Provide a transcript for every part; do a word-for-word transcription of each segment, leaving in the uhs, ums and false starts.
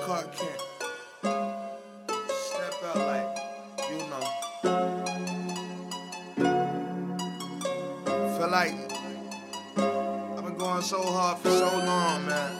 Clark Kent. Step out like, you know. Feel like I've been going so hard for so long, man.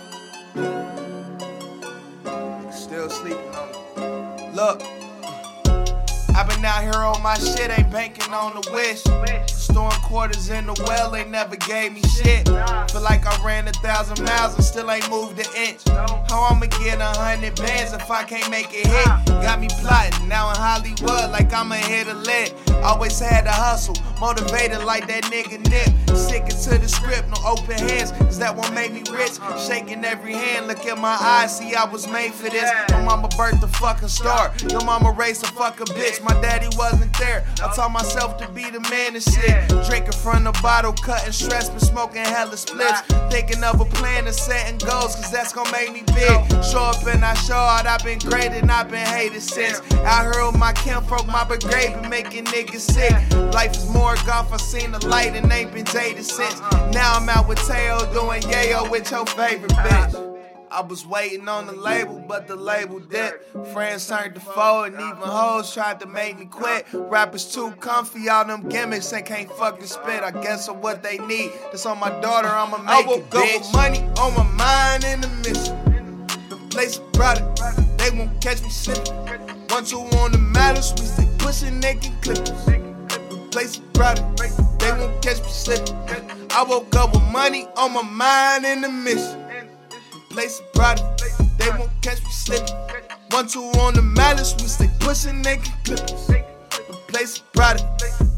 Still sleeping on me. Look, I've been out here on my shit, ain't banking on the wish. Storing quarters in the well, they never gave me shit. Feel like I ran a thousand miles and still ain't moved an inch. How I'ma get a hundred bands if I can't make it hit? Got me plotting, now in Hollywood like I'ma hit a lick. Always had to hustle, motivated like that nigga Nip. Sticking to the script, no open hands, cause that one made me rich. Shaking every hand, look in my eyes, see I was made for this. My mama birthed a fucking star, your mama raised a fucking bitch. My daddy wasn't there, I taught myself to be the man and shit. Drinking from the bottle, cutting stress, been smoking hella splits. Thinking of a plan and setting goals, cause that's gonna make me big. Show up and I show out, I've been great and I've been hated since. Out here with my kinfolk, my brigade, been making niggas sick. Life is more golf, I seen the light and ain't been jaded since. Now I'm out with Teo doing yayo with your favorite bitch. I was waiting on the label, but the label dipped. Friends turned to foe and even hoes tried to make me quit. Rappers too comfy, all them gimmicks and can't fucking spit. I guess of what they need, that's on my daughter, I'ma make I woke it, bitch. Up with money on my mind in the mission. The place is crowded, they won't catch me slipping. One, two on the matters, we stay pushing naked clippers. The place is crowded, they won't catch me slipping. I woke up with money on my mind in the mission. Place is crowded, they won't catch me slipping. One, two on the malice, we stay pushing naked clippers. The place is crowded,